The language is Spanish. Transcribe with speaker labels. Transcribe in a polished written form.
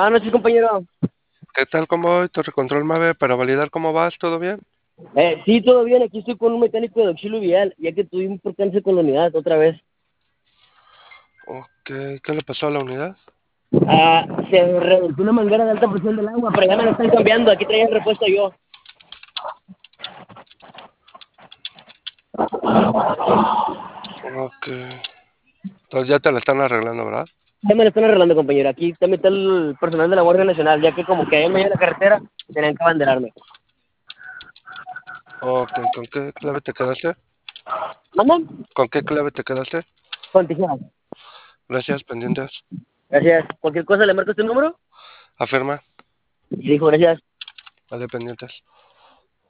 Speaker 1: Buenas noches, compañero.
Speaker 2: ¿Qué tal? ¿Cómo voy? Torre Control Mave, para validar cómo vas, ¿todo bien?
Speaker 1: Sí, todo bien. Aquí estoy con un mecánico de auxilio vial, ya que tuvimos percance con la unidad otra vez.
Speaker 2: Ok, ¿qué le pasó a la unidad?
Speaker 1: Se reventó una manguera de alta presión del agua, pero ya me la están cambiando. Aquí traía el repuesto yo.
Speaker 2: Ok, entonces ya te la están arreglando, ¿verdad?
Speaker 1: Ya me la están arreglando, compañero. Aquí también está el personal de la Guardia Nacional, ya que como que ahí en medio de la carretera tenían que abanderarme.
Speaker 2: Ok, ¿con qué clave te quedaste?
Speaker 1: ¿Mandan?
Speaker 2: ¿Con qué clave te quedaste?
Speaker 1: Con tijeras.
Speaker 2: Gracias, pendientes.
Speaker 1: Gracias. Cualquier cosa le marco este número.
Speaker 2: Afirma,
Speaker 1: Y dijo, gracias.
Speaker 2: vale, pendientes.